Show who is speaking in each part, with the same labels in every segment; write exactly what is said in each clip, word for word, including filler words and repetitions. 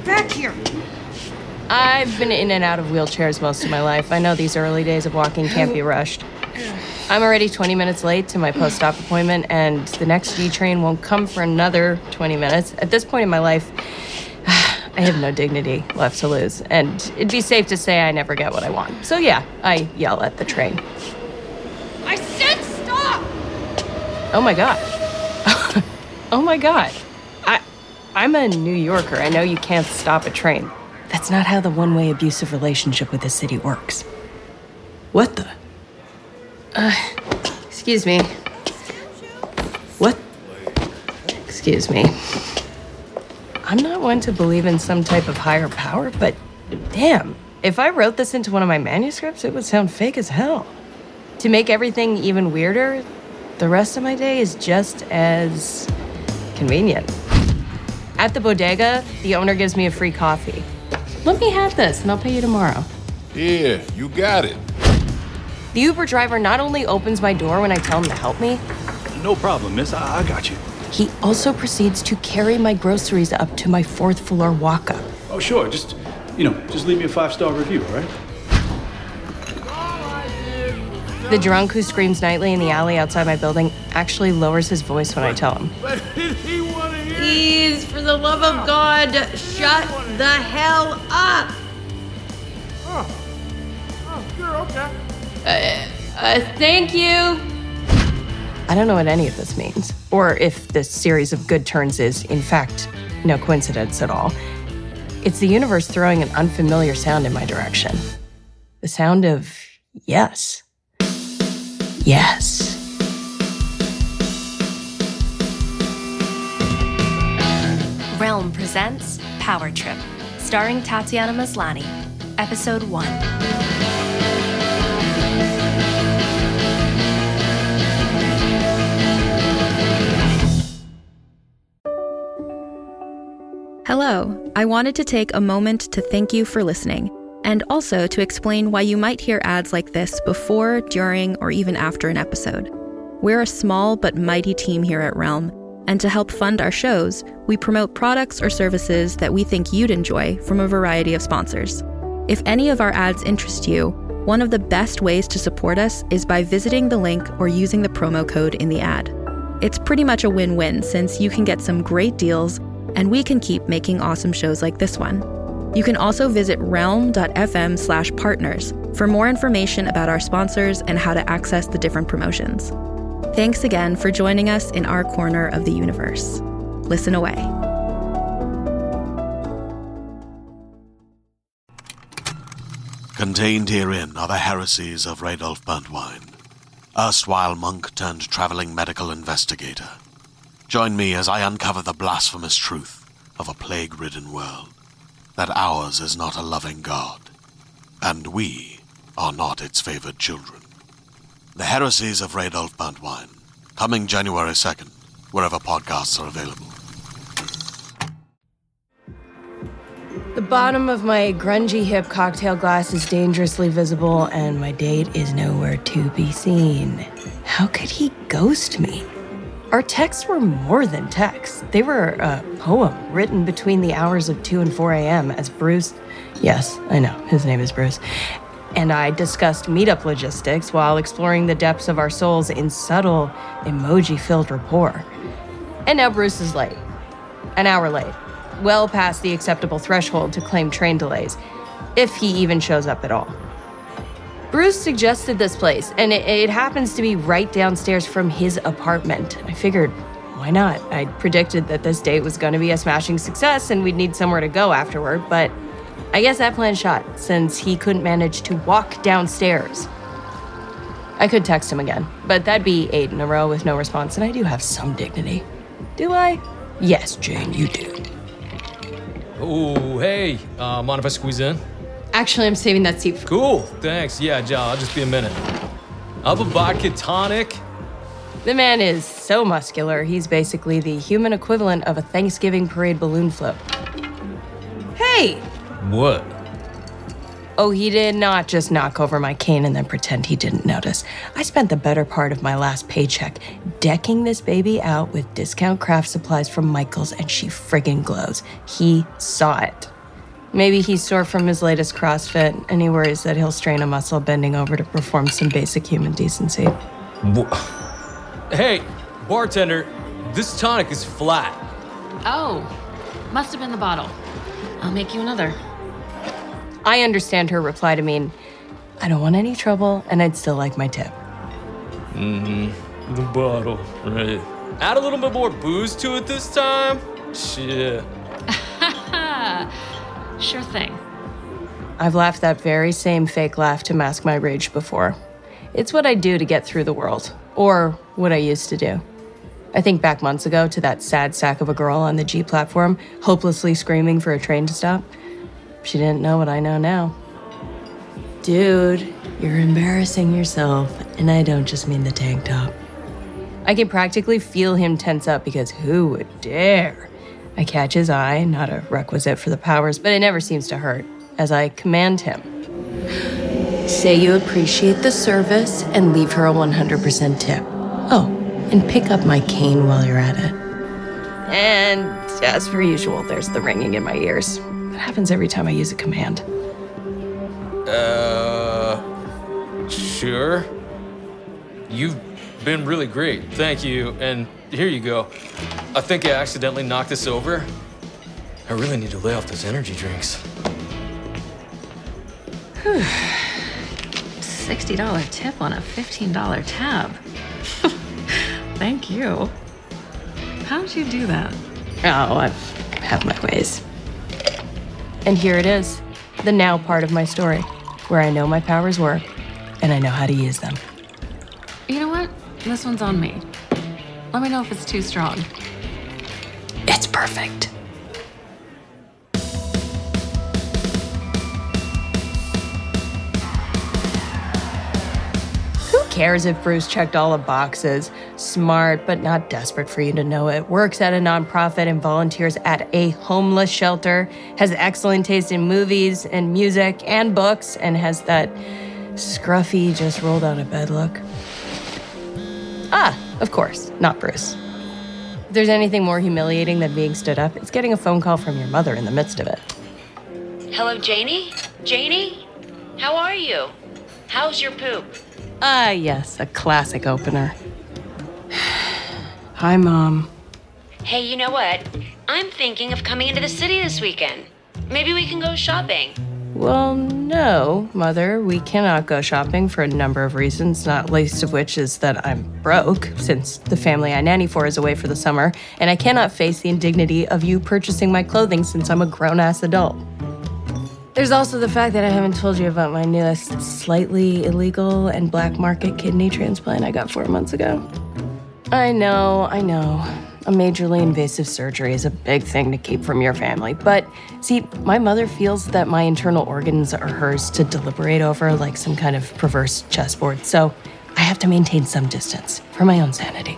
Speaker 1: back here.
Speaker 2: I've been in and out of wheelchairs most of my life. I know these early days of walking can't be rushed. I'm already twenty minutes late to my post-op appointment, and the next G train won't come for another twenty minutes. At this point in my life, I have no dignity left to lose, and it'd be safe to say I never get what I want. So yeah, I yell at the train.
Speaker 1: I said stop!
Speaker 2: Oh my God. Oh my God. I, I'm a New Yorker. I know you can't stop a train. That's not how the one-way abusive relationship with the city works. What the? Uh, excuse me. What? Excuse me. I'm not one to believe in some type of higher power, but damn, if I wrote this into one of my manuscripts, it would sound fake as hell. To make everything even weirder, the rest of my day is just as convenient. At the bodega, the owner gives me a free coffee. Let me have this, and I'll pay you tomorrow.
Speaker 3: Here, you got it.
Speaker 2: The Uber driver not only opens my door when I tell him to help me,
Speaker 4: No problem, miss. I, I got you.
Speaker 2: he also proceeds to carry my groceries up to my fourth floor walk-up.
Speaker 4: Oh, sure. Just, you know, just leave me a five-star review, all right?
Speaker 2: The drunk who screams nightly in the alley outside my building actually lowers his voice when I tell him.
Speaker 1: Please, for the love of God, shut the hell up!
Speaker 3: Oh, oh, sure, okay.
Speaker 2: Uh, thank you. I don't know what any of this means, or if this series of good turns is, in fact, no coincidence at all. It's the universe throwing an unfamiliar sound in my direction. The sound of yes. Yes.
Speaker 5: Realm presents Power Trip, starring Tatiana Maslany, Episode one.
Speaker 6: Hello, I wanted to take a moment to thank you for listening, and also to explain why you might hear ads like this before, during, or even after an episode. We're a small but mighty team here at Realm, and to help fund our shows, we promote products or services that we think you'd enjoy from a variety of sponsors. If any of our ads interest you, one of the best ways to support us is by visiting the link or using the promo code in the ad. It's pretty much a win-win since you can get some great deals and we can keep making awesome shows like this one. You can also visit realm.fm slash partners for more information about our sponsors and how to access the different promotions. Thanks again for joining us in our corner of the universe. Listen away.
Speaker 7: Contained herein are the heresies of Radolf Burntwine, erstwhile monk turned traveling medical investigator. Join me as I uncover the blasphemous truth of a plague-ridden world, that ours is not a loving God, and we are not its favored children. The Heresies of Radolf Burntwine, coming January second, wherever podcasts are available.
Speaker 2: The bottom of my grungy hip cocktail glass is dangerously visible, and my date is nowhere to be seen. How could he ghost me? Our texts were more than texts. They were a poem written between the hours of two and four a.m. as Bruce, yes, I know, his name is Bruce, and I discussed meetup logistics while exploring the depths of our souls in subtle, emoji-filled rapport. And now Bruce is late. An hour late. Well past the acceptable threshold to claim train delays, if he even shows up at all. Bruce suggested this place, and it, it happens to be right downstairs from his apartment. I figured, why not? I predicted that this date was going to be a smashing success and we'd need somewhere to go afterward, but I guess that plan shot, since he couldn't manage to walk downstairs. I could text him again, but that'd be eight in a row with no response, and I do have some dignity. Do I? Yes, Jane, you do.
Speaker 8: Oh, hey, uh, mind if I squeeze in?
Speaker 2: Actually, I'm saving that seat for...
Speaker 8: Cool, thanks. Yeah, John, I'll just be a minute. I'll have a vodka tonic.
Speaker 2: The man is so muscular, he's basically the human equivalent of a Thanksgiving parade balloon float. Hey!
Speaker 8: What?
Speaker 2: Oh, he did not just knock over my cane and then pretend he didn't notice. I spent the better part of my last paycheck decking this baby out with discount craft supplies from Michael's, and she friggin' glows. He saw it. Maybe he's sore from his latest CrossFit, and he worries that he'll strain a muscle bending over to perform some basic human decency.
Speaker 8: Hey, bartender, this tonic is flat.
Speaker 9: Oh, must have been the bottle. I'll make you another.
Speaker 2: I understand her reply to mean, I don't want any trouble, and I'd still like my tip.
Speaker 8: Mm-hmm. The bottle, right. Add a little bit more booze to it this time. Shit.
Speaker 9: Sure thing.
Speaker 2: I've laughed that very same fake laugh to mask my rage before. It's what I do to get through the world, or what I used to do. I think back months ago to that sad sack of a girl on the G platform, hopelessly screaming for a train to stop. She didn't know what I know now. Dude, you're embarrassing yourself, and I don't just mean the tank top. I can practically feel him tense up because who would dare? I catch his eye, not a requisite for the powers, but it never seems to hurt, as I command him. Say you appreciate the service and leave her a one hundred percent tip. Oh, and pick up my cane while you're at it. And as per usual, there's the ringing in my ears. It happens every time I use a command.
Speaker 8: Uh, sure. You've been really great, thank you, and here you go. I think I accidentally knocked this over. I really need to lay off those energy drinks.
Speaker 9: sixty dollars tip on a fifteen dollars tab. Thank you. How'd you do that?
Speaker 2: Oh, I have my ways. And here it is, the now part of my story, where I know my powers work, and I know how to use them.
Speaker 9: You know what? This one's on me. Let me know if it's too strong.
Speaker 2: It's perfect. Who cares if Bruce checked all the boxes? Smart, but not desperate for you to know it. Works at a nonprofit and volunteers at a homeless shelter. Has excellent taste in movies and music and books, and has that scruffy, just rolled out of bed look. Ah, of course, not Bruce. If there's anything more humiliating than being stood up, it's getting a phone call from your mother in the midst of it.
Speaker 10: Hello, Janie? Janie? How are you? How's your poop?
Speaker 2: Ah, yes, a classic opener. Hi, Mom.
Speaker 10: Hey, you know what? I'm thinking of coming into the city this weekend. Maybe we can go shopping.
Speaker 2: Well, no, Mother. We cannot go shopping for a number of reasons, not least of which is that I'm broke, since the family I nanny for is away for the summer, and I cannot face the indignity of you purchasing my clothing since I'm a grown-ass adult. There's also the fact that I haven't told you about my newest slightly illegal and black market kidney transplant I got four months ago. I know, I know. A majorly invasive surgery is a big thing to keep from your family. But see, my mother feels that my internal organs are hers to deliberate over like some kind of perverse chessboard. So I have to maintain some distance for my own sanity.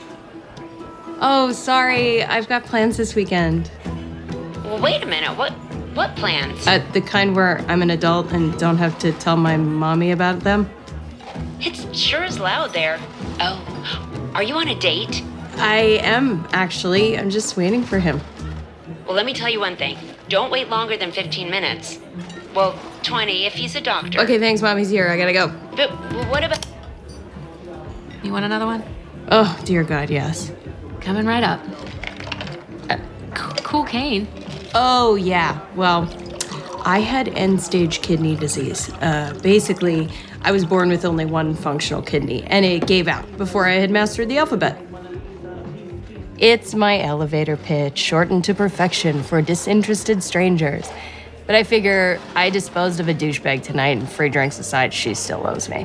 Speaker 2: Oh, sorry. I've got plans this weekend.
Speaker 10: Well, wait a minute. What what plans?
Speaker 2: Uh, the kind where I'm an adult and don't have to tell my mommy about them.
Speaker 10: It's sure is loud there. Oh, are you on a date?
Speaker 2: I am, actually. I'm just waiting for him.
Speaker 10: Well, let me tell you one thing. Don't wait longer than fifteen minutes. Well, twenty if he's a doctor.
Speaker 2: Okay, thanks, Mom. He's here. I gotta go.
Speaker 10: But what about...
Speaker 9: You want another one?
Speaker 2: Oh, dear God, yes.
Speaker 9: Coming right up. Uh, c- cool cane.
Speaker 2: Oh, yeah. Well, I had end-stage kidney disease. Uh, basically, I was born with only one functional kidney, and it gave out before I had mastered the alphabet. It's my elevator pitch, shortened to perfection for disinterested strangers. But I figure I disposed of a douchebag tonight, and free drinks aside, she still owes me.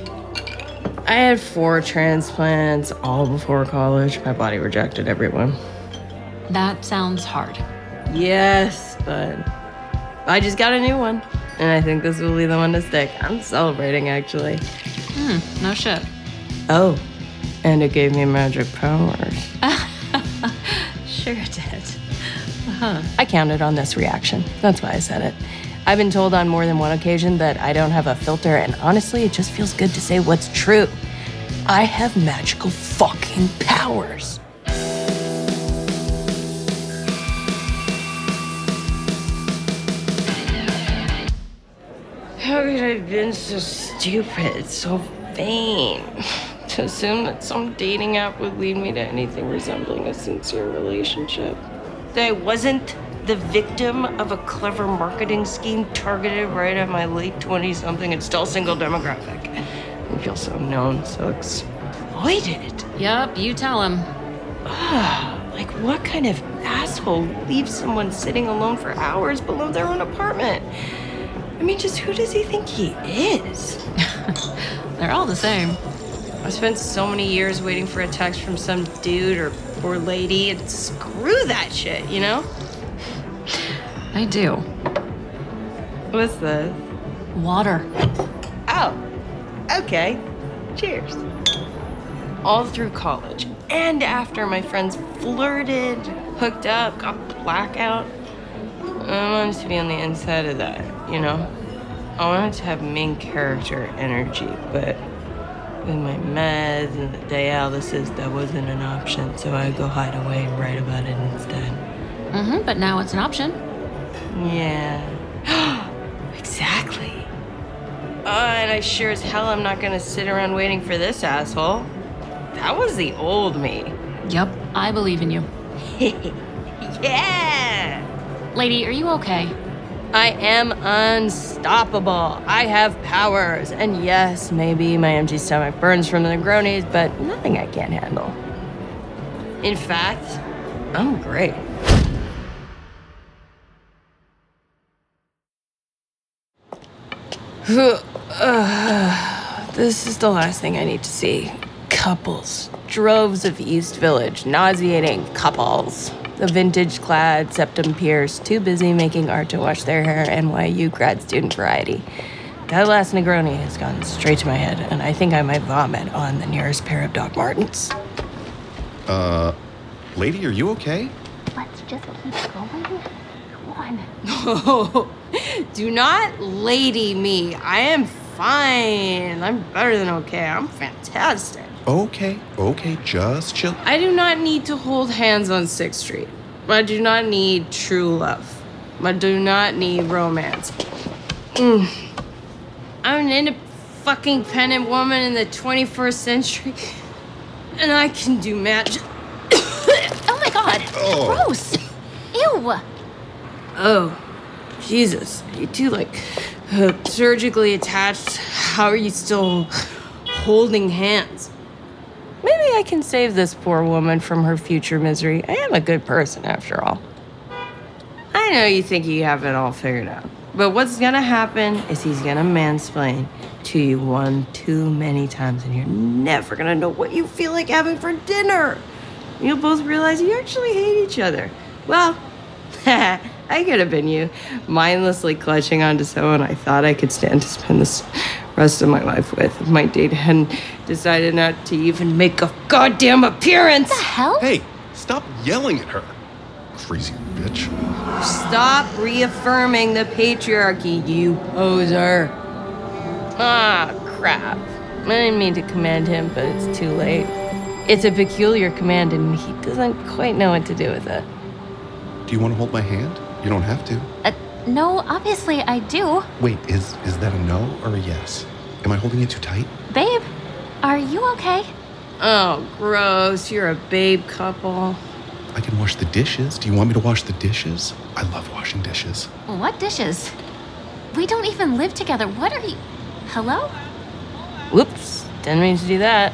Speaker 2: I had four transplants, all before college. My body rejected everyone.
Speaker 9: That sounds hard.
Speaker 2: Yes, but I just got a new one, and I think this will be the one to stick. I'm celebrating, actually.
Speaker 9: Hmm, no shit.
Speaker 2: Oh, and it gave me magic powers.
Speaker 9: Sure it did.
Speaker 2: Uh-huh. I counted on this reaction. That's why I said it. I've been told on more than one occasion that I don't have a filter, and honestly, it just feels good to say what's true. I have magical fucking powers. could I have been so stupid, so vain, to assume that some dating app would lead me to anything resembling a sincere relationship? That I wasn't the victim of a clever marketing scheme targeted right at my late twenty-something and still single demographic. I feel so known, so exploited.
Speaker 9: Yup, you tell him.
Speaker 2: Like, what kind of asshole leaves someone sitting alone for hours below their own apartment? I mean, just who does he think he is?
Speaker 9: They're all the same.
Speaker 2: I spent so many years waiting for a text from some dude or poor lady, and screw that shit, you know?
Speaker 9: I do.
Speaker 2: What's this?
Speaker 9: Water.
Speaker 2: Oh, okay. Cheers. All through college and after my friends flirted, hooked up, got blackout, I wanted to be on the inside of that, you know? I wanted to have main character energy, but with my meds and the dialysis, that wasn't an option, so I'd go hide away and write about it instead.
Speaker 9: Mm-hmm, but now it's an option.
Speaker 2: Yeah. Exactly. Uh, and I sure as hell am not gonna sit around waiting for this asshole. That was the old me.
Speaker 9: Yup, I believe in you.
Speaker 2: Yeah!
Speaker 9: Lady, are you okay?
Speaker 2: I am unstoppable. I have powers. And yes, maybe my empty stomach burns from the Negronis, but nothing I can't handle. In fact, I'm great. uh, this is the last thing I need to see. Couples. Droves of East Village. Nauseating couples. The vintage-clad, septum-pierced, too busy making art to wash their hair N Y U grad student variety. That last Negroni has gone straight to my head, and I think I might vomit on the nearest pair of Doc Martens.
Speaker 11: Uh, lady, are you okay?
Speaker 12: Let's just keep going. Come on.
Speaker 2: Oh, do not lady me. I am fine. I'm better than okay. I'm fantastic.
Speaker 11: Okay, okay, just chill.
Speaker 2: I do not need to hold hands on sixth street. I do not need true love. I do not need romance. Mm. I'm an independent woman in the twenty-first century, and I can do magic.
Speaker 12: Oh my god,
Speaker 11: oh.
Speaker 12: Gross. Ew.
Speaker 2: Oh, Jesus. You two, like, uh, surgically attached. How are you still holding hands? Maybe I can save this poor woman from her future misery. I am a good person, after all. I know you think you have it all figured out. But what's gonna happen is he's gonna mansplain to you one too many times, and you're never gonna know what you feel like having for dinner. You'll both realize you actually hate each other. Well, I could have been you, mindlessly clutching onto someone I thought I could stand to spend the rest of my life with if my date hadn't decided not to even make a goddamn appearance.
Speaker 12: What the hell?
Speaker 11: Hey, stop yelling at her. Crazy bitch.
Speaker 2: Stop reaffirming the patriarchy, you poser. Ah, crap. I didn't mean to command him, but it's too late. It's a peculiar command, and he doesn't quite know what to do with it.
Speaker 11: Do you want to hold my hand? You don't have to.
Speaker 12: Uh, no, obviously I do.
Speaker 11: Wait, is is that a no or a yes? Am I holding it too tight?
Speaker 12: Babe, are you okay?
Speaker 2: Oh, gross. You're a babe couple.
Speaker 11: I can wash the dishes. Do you want me to wash the dishes? I love washing dishes.
Speaker 12: What dishes? We don't even live together. What are you... Hello?
Speaker 2: Whoops. Didn't mean to do that.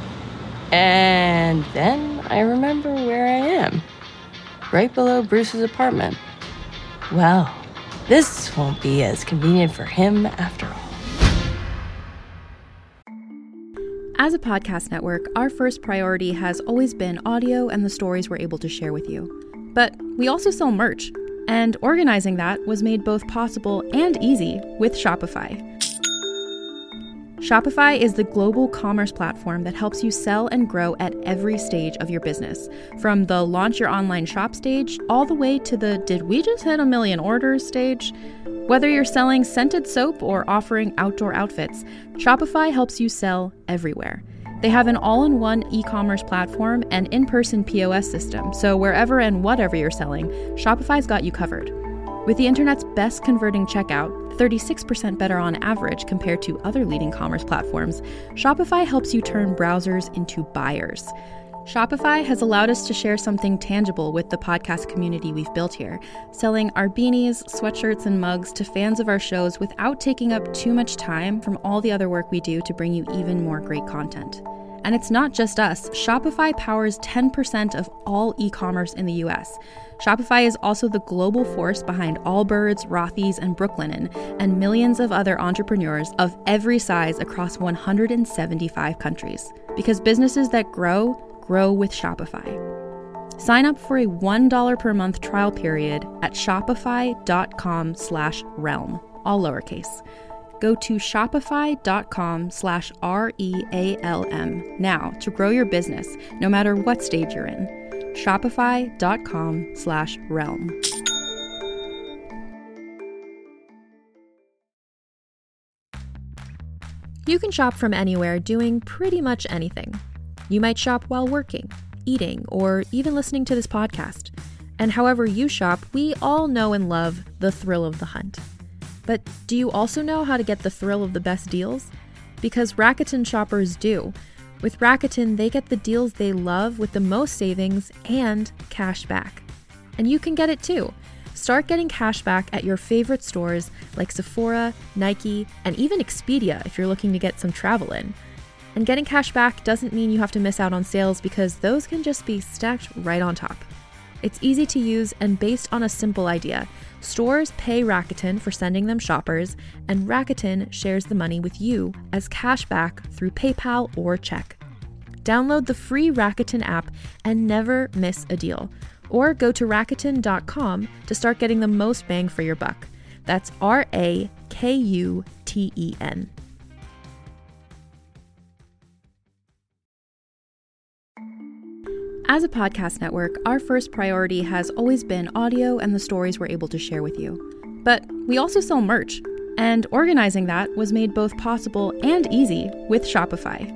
Speaker 2: And then I remember where I am. Right below Bruce's apartment. Well, this won't be as convenient for him after all.
Speaker 6: As a podcast network, our first priority has always been audio and the stories we're able to share with you. But we also sell merch, and organizing that was made both possible and easy with Shopify. Shopify is the global commerce platform that helps you sell and grow at every stage of your business, from the launch your online shop stage all the way to the did we just hit a million orders stage. Whether you're selling scented soap or offering outdoor outfits, Shopify helps you sell everywhere. They have an all-in-one e-commerce platform and in-person P O S system, so wherever and whatever you're selling, Shopify's got you covered. With the internet's best converting checkout, thirty-six percent better on average compared to other leading commerce platforms, Shopify helps you turn browsers into buyers. Shopify has allowed us to share something tangible with the podcast community we've built here, selling our beanies, sweatshirts, and mugs to fans of our shows without taking up too much time from all the other work we do to bring you even more great content. And it's not just us. Shopify powers ten percent of all e-commerce in the U S. Shopify is also the global force behind Allbirds, Rothy's, and Brooklinen, and millions of other entrepreneurs of every size across one hundred seventy-five countries. Because businesses that grow, grow with Shopify. Sign up for a one dollar per month trial period at shopify.com slash realm, all lowercase. Go to shopify.com slash R-E-A-L-M now to grow your business, no matter what stage you're in. Shopify.com slash realm. You can shop from anywhere doing pretty much anything. You might shop while working, eating, or even listening to this podcast. And however you shop, we all know and love the thrill of the hunt. But do you also know how to get the thrill of the best deals? Because Rakuten shoppers do. With Rakuten, they get the deals they love with the most savings and cash back. And you can get it too. Start getting cash back at your favorite stores like Sephora, Nike, and even Expedia if you're looking to get some travel in. And getting cash back doesn't mean you have to miss out on sales because those can just be stacked right on top. It's easy to use and based on a simple idea. Stores pay Rakuten for sending them shoppers, and Rakuten shares the money with you as cash back through PayPal or check. Download the free Rakuten app and never miss a deal. Or go to Rakuten dot com to start getting the most bang for your buck. That's R A K U T E N. As a podcast network, our first priority has always been audio and the stories we're able to share with you. But we also sell merch, and organizing that was made both possible and easy with Shopify.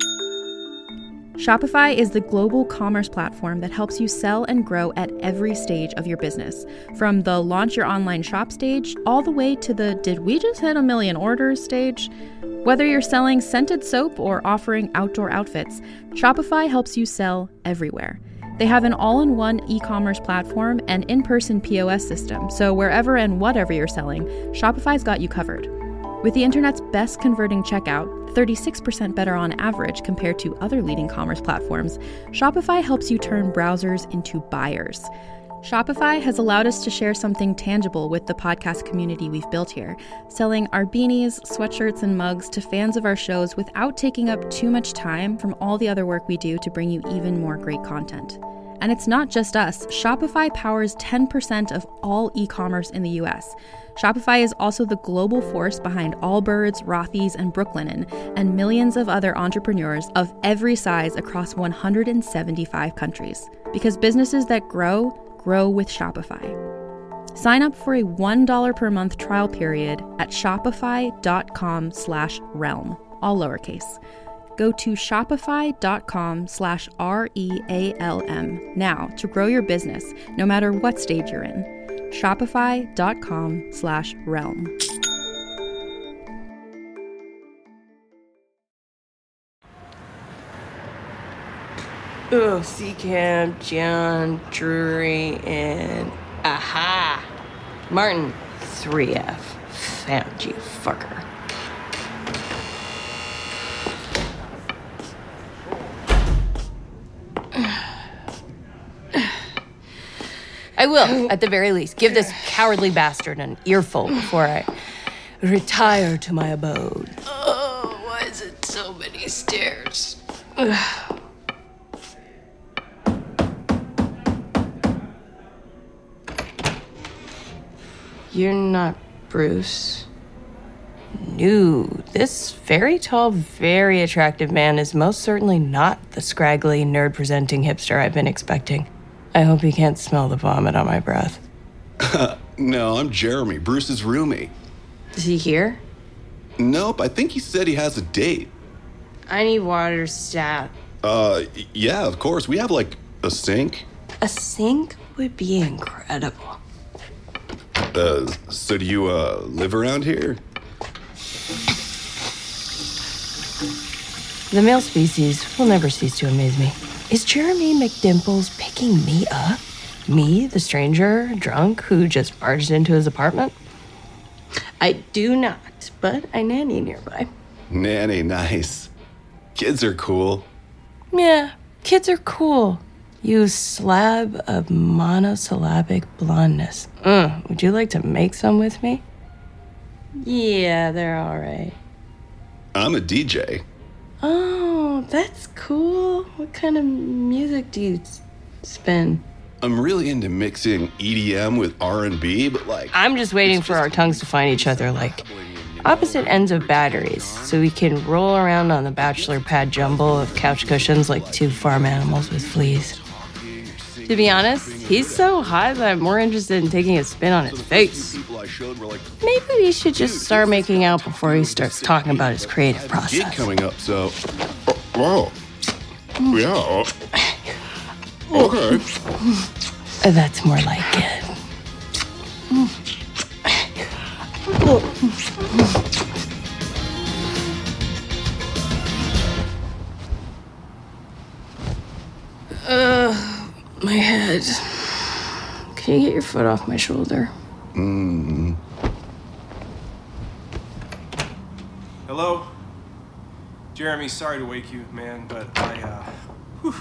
Speaker 6: Shopify is the global commerce platform that helps you sell and grow at every stage of your business, from the launch your online shop stage all the way to the did we just hit a million orders stage? Whether you're selling scented soap or offering outdoor outfits, Shopify helps you sell everywhere. They have an all-in-one e-commerce platform and in-person P O S system, so wherever and whatever you're selling, Shopify's got you covered. With the internet's best converting checkout, thirty-six percent better on average compared to other leading commerce platforms, Shopify helps you turn browsers into buyers. Shopify has allowed us to share something tangible with the podcast community we've built here, selling our beanies, sweatshirts, and mugs to fans of our shows without taking up too much time from all the other work we do to bring you even more great content. And it's not just us. Shopify powers ten percent of all e-commerce in the U S. Shopify is also the global force behind Allbirds, Rothy's, and Brooklinen, and millions of other entrepreneurs of every size across one hundred seventy-five countries. Because businesses that grow, grow with Shopify. Sign up for a one dollar per month trial period at shopify.com slash realm, all lowercase. Go to shopify.com slash R-E-A-L-M now to grow your business, no matter what stage you're in. Shopify.com slash realm.
Speaker 2: Oh, C-Cam, John, Drury, and aha! Martin, three F. Found you, fucker. I will, at the very least, give this cowardly bastard an earful before I retire to my abode.
Speaker 1: Oh, why is it so many stairs?
Speaker 2: You're not Bruce. No, this very tall, very attractive man is most certainly not the scraggly, nerd-presenting hipster I've been expecting. I hope he can't smell the vomit on my breath.
Speaker 11: No, I'm Jeremy, Bruce's roommate.
Speaker 2: Is he here?
Speaker 11: Nope, I think he said he has a date.
Speaker 2: I need water stat.
Speaker 11: Uh, yeah, of course. We have, like, a sink.
Speaker 2: A sink would be incredible.
Speaker 11: Uh, so do you, uh, live around here?
Speaker 2: The male species will never cease to amaze me. Is Jeremy McDimples picking me up? Me, the stranger, drunk, who just barged into his apartment? I do not, but I nanny nearby.
Speaker 11: Nanny, nice. Kids are cool.
Speaker 2: Yeah, kids are cool. You slab of monosyllabic blondness. Mm, would you like to make some with me? Yeah, they're all right.
Speaker 11: I'm a D J.
Speaker 2: Oh, that's cool. What kind of music do you s- spin?
Speaker 11: I'm really into mixing E D M with R and B, but like...
Speaker 2: I'm just waiting for our tongues to find each other like opposite ends of batteries so we can roll around on the bachelor pad jumble of couch cushions like two farm animals with fleas. To be honest, he's so hot that I'm more interested in taking a spin on his face. Maybe we should just start making out before he starts talking about his creative process.
Speaker 11: Gig coming up, so... Oh, wow. Yeah. Okay.
Speaker 2: That's more like it. Uh, my head. Can you get your foot off my shoulder?
Speaker 11: Mm.
Speaker 13: Hello? Jeremy, sorry to wake you, man, but I, uh... Whew.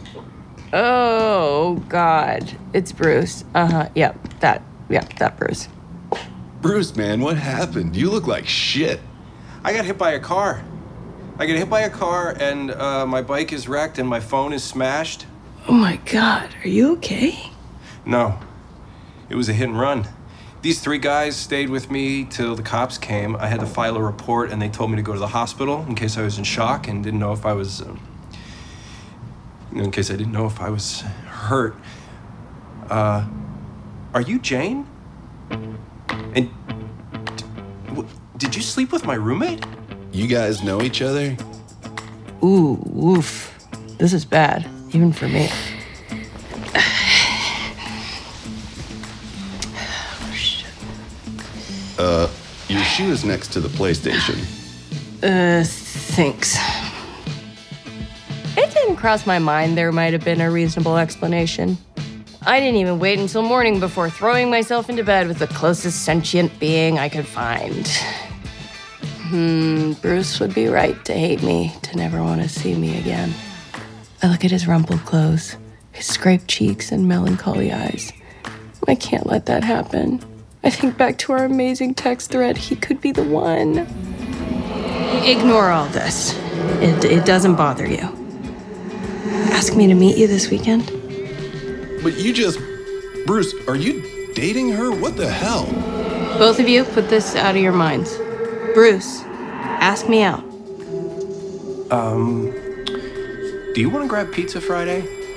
Speaker 2: Oh, God. It's Bruce. Uh-huh. Yep, that. Yep, that Bruce.
Speaker 11: Bruce, man, what happened? You look like shit.
Speaker 13: I got hit by a car. I got hit by a car, and uh, my bike is wrecked, and my phone is smashed.
Speaker 2: Oh, my God. Are you okay?
Speaker 13: No. It was a hit and run. These three guys stayed with me till the cops came. I had to file a report, and they told me to go to the hospital in case I was in shock and didn't know if I was... Um, in case I didn't know if I was hurt. Uh, are you Jane? And d- did you sleep with my roommate?
Speaker 11: You guys know each other?
Speaker 2: Ooh, oof. This is bad, even for me. Oh, shit.
Speaker 11: Uh, your shoe is next to the PlayStation.
Speaker 2: Uh, thanks. It didn't cross my mind there might have been a reasonable explanation. I didn't even wait until morning before throwing myself into bed with the closest sentient being I could find. Hmm, Bruce would be right to hate me, to never want to see me again. I look at his rumpled clothes, his scraped cheeks and melancholy eyes. I can't let that happen. I think back to our amazing text thread. He could be the one. Ignore all this. It, it doesn't bother you. Ask me to meet you this weekend?
Speaker 11: But you just... Bruce, are you dating her? What the hell?
Speaker 2: Both of you, put this out of your minds. Bruce, ask me out.
Speaker 13: Um, do you want to grab pizza Friday?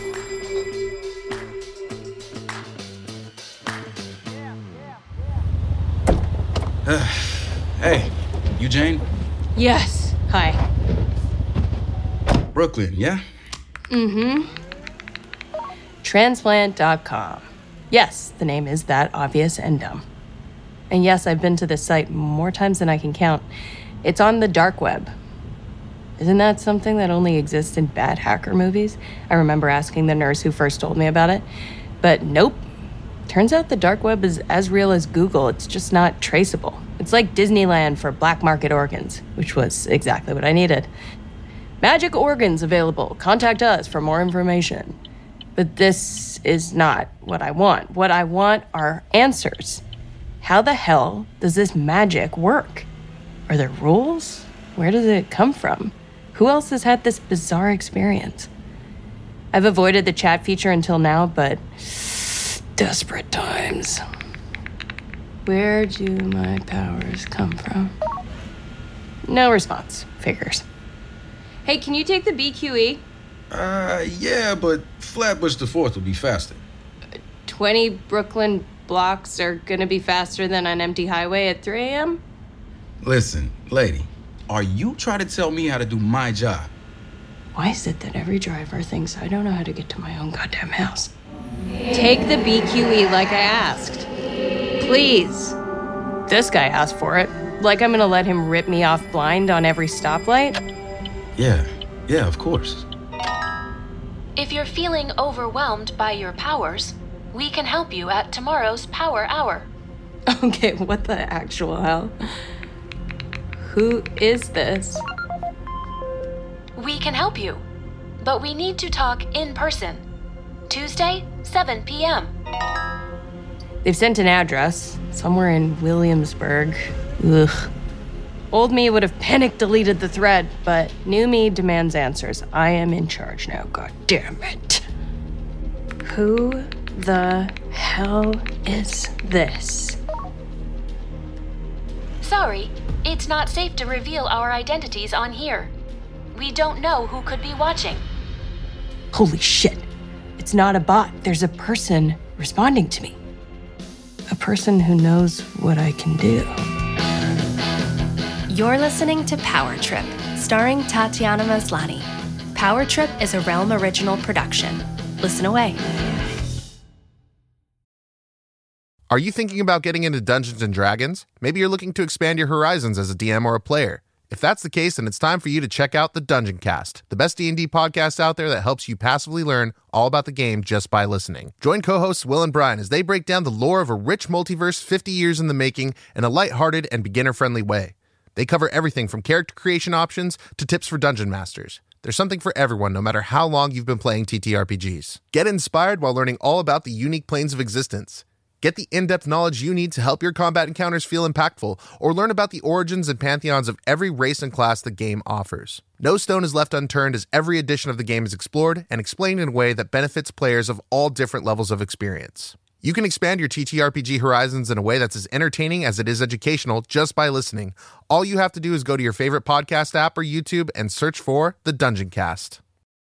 Speaker 14: Hey, you Jane?
Speaker 2: Yes. Hi.
Speaker 14: Brooklyn, yeah?
Speaker 2: Mm-hmm. Transplant dot com. Yes, the name is that obvious and dumb. And yes, I've been to this site more times than I can count. It's on the dark web. Isn't that something that only exists in bad hacker movies? I remember asking the nurse who first told me about it. But nope. Turns out the dark web is as real as Google. It's just not traceable. It's like Disneyland for black market organs, which was exactly what I needed. Magic organs available. Contact us for more information. But this is not what I want. What I want are answers. How the hell does this magic work? Are there rules? Where does it come from? Who else has had this bizarre experience? I've avoided the chat feature until now, but desperate times. Where do my powers come from? No response. Figures. Hey, can you take the B Q E?
Speaker 14: Uh, yeah, but Flatbush the fourth will be faster.
Speaker 2: twenty Brooklyn blocks are gonna be faster than an empty highway at three a.m.?
Speaker 14: Listen, lady, are you trying to tell me how to do my job?
Speaker 2: Why is it that every driver thinks I don't know how to get to my own goddamn house? Take the B Q E like I asked. Please. This guy asked for it. Like I'm gonna let him rip me off blind on every stoplight?
Speaker 14: Yeah, yeah, of course.
Speaker 12: If you're feeling overwhelmed by your powers, we can help you at tomorrow's Power Hour.
Speaker 2: Okay, what the actual hell? Who is this?
Speaker 12: We can help you, but we need to talk in person. Tuesday, seven p.m.
Speaker 2: They've sent an address, somewhere in Williamsburg. Ugh. Old me would have panic deleted the thread, but new me demands answers. I am in charge now, god damn it. Who the hell is this?
Speaker 12: Sorry, it's not safe to reveal our identities on here. We don't know who could be watching.
Speaker 2: Holy shit. It's not a bot. There's a person responding to me. A person who knows what I can do.
Speaker 5: You're listening to Power Trip, starring Tatiana Maslany. Power Trip is a Realm original production. Listen away.
Speaker 15: Are you thinking about getting into Dungeons and Dragons? Maybe you're looking to expand your horizons as a D M or a player. If that's the case, then it's time for you to check out the Dungeon Cast, the best D and D podcast out there that helps you passively learn all about the game just by listening. Join co-hosts Will and Brian as they break down the lore of a rich multiverse fifty years in the making in a lighthearted and beginner-friendly way. They cover everything from character creation options to tips for dungeon masters. There's something for everyone, no matter how long you've been playing T T R P Gs. Get inspired while learning all about the unique planes of existence. Get the in-depth knowledge you need to help your combat encounters feel impactful, or learn about the origins and pantheons of every race and class the game offers. No stone is left unturned as every edition of the game is explored and explained in a way that benefits players of all different levels of experience. You can expand your T T R P G horizons in a way that's as entertaining as it is educational just by listening. All you have to do is go to your favorite podcast app or YouTube and search for The Dungeon Cast.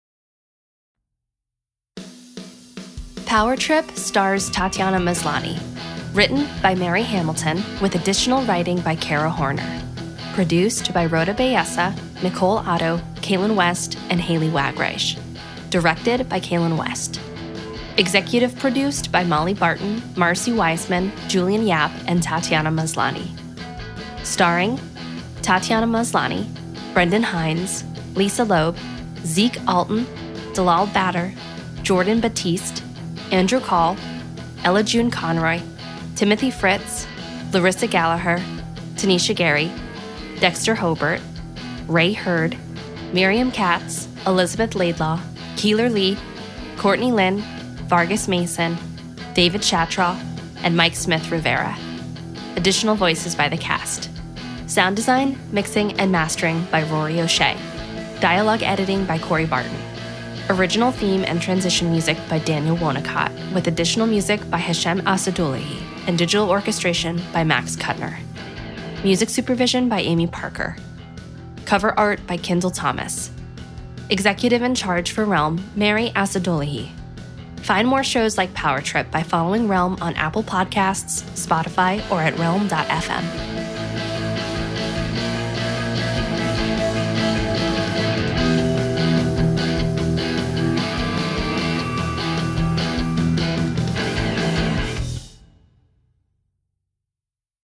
Speaker 5: Power Trip stars Tatiana Maslany. Written by Mary Hamilton, with additional writing by Kara Horner. Produced by Rhoda Bayessa, Nicole Otto, Caitlin West, and Haley Wagreich. Directed by Caitlin West. Executive produced by Molly Barton, Marcy Weisman, Julian Yap, and Tatiana Maslany. Starring Tatiana Maslany, Brendan Hines, Lisa Loeb, Zeke Alton, Dalal Batter, Jordan Batiste, Andrew Call, Ella June Conroy, Timothy Fritz, Larissa Gallagher, Tanisha Gary, Dexter Hobart, Ray Hurd, Miriam Katz, Elizabeth Laidlaw, Keeler Lee, Courtney Lynn, Vargas Mason, David Shatraw, and Mike Smith Rivera. Additional voices by the cast. Sound design, mixing, and mastering by Rory O'Shea. Dialogue editing by Corey Barton. Original theme and transition music by Daniel Wonacott, with additional music by Hashem Asadullahi, and digital orchestration by Max Kuttner. Music supervision by Amy Parker. Cover art by Kendall Thomas. Executive in charge for Realm, Mary Asadullahi. Find more shows like Power Trip by following Realm on Apple Podcasts, Spotify, or at realm dot f m.